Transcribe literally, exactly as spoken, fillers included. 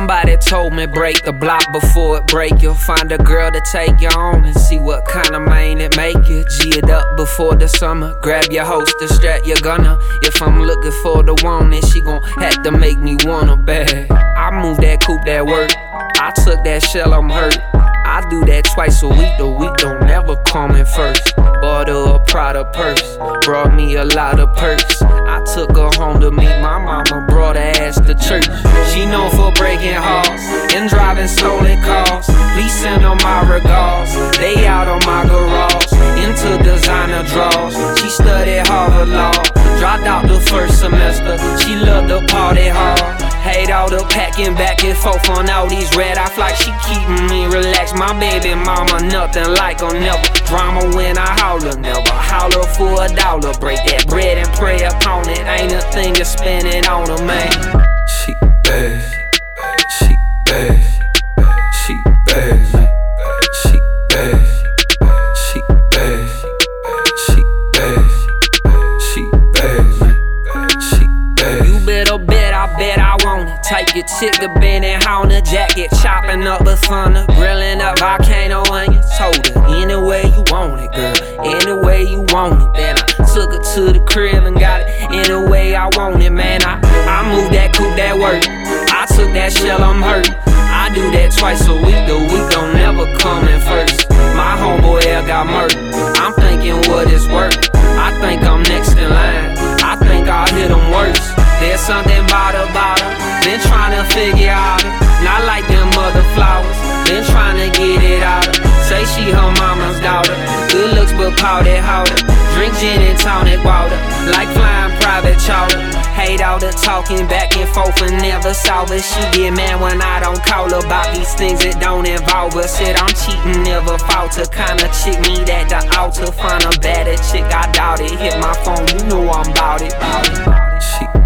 Somebody told me break the block before it break you. Find a girl to take you on and see what kind of man it make you. G it up before the summer. Grab your holster, strap your gunner. If I'm looking for the one, then she gon' have to make me wanna bag. I move that coupe, that work. I took that shell, I'm hurt. I do that twice a week, the week don't never come in first. Bought her a Prada purse, brought me a lot of perks. I took her home to meet my mama, brought her ass to church. She known for breaking hearts and driving stolen cars. Please send her my regards, they out on my garage. Into designer draws, she studied Harvard Law. Dropped out the first semester, she loved to party hard. Hate all the packing back and forth on all these red eye flights. She keepin' me relaxed, my baby mama nothing like her. Never drama when I holler, never holler for a dollar. Break that bread and pray upon it, ain't a thing to spend it on her, man. She bad, she bad, she bad, she bad, she bad, she bad, she bad, she bad. You better bet, I bet I want it. Take your chick to Benny Hanna, jacket, chopping up the thunder, grilling up volcano onions. Told her any way you want it, girl, any way you want it. Then I took her to the crib and got it any way I want it, man. I, I moved that coupe, that work. I took that shell, I'm hurt. I do that twice a week, the week don't never come in first. My homeboy L got murdered, I'm thinking what it's worth. I think I'm next in line, I think I'll hit him worse. There's something about her, about her, been trying to figure out her. Not like them other flowers, been trying to get it out her. Say she her mama's daughter, good looks but powder harder. Drink gin and tonic water, like flying private charter. Hate all the talking back and forth and never solve it. She get mad when I don't call her about these things that don't involve her. Said I'm cheating, never falter. Kinda chick meet at the altar, find a better chick, I doubt it. Hit my phone, you know I'm bout it. She